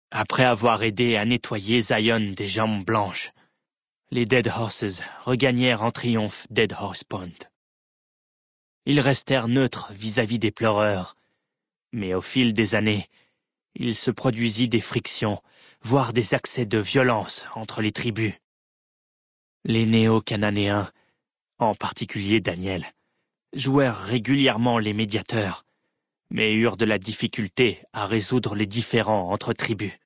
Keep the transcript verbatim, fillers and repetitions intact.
Après avoir aidé à nettoyer Zion des jambes blanches, les Dead Horses regagnèrent en triomphe Dead Horse Point. Ils restèrent neutres vis-à-vis des pleureurs, mais au fil des années, il se produisit des frictions, voire des accès de violence entre les tribus. Les néo-cananéens, en particulier Daniel, jouèrent régulièrement les médiateurs, mais eurent de la difficulté à résoudre les différends entre tribus.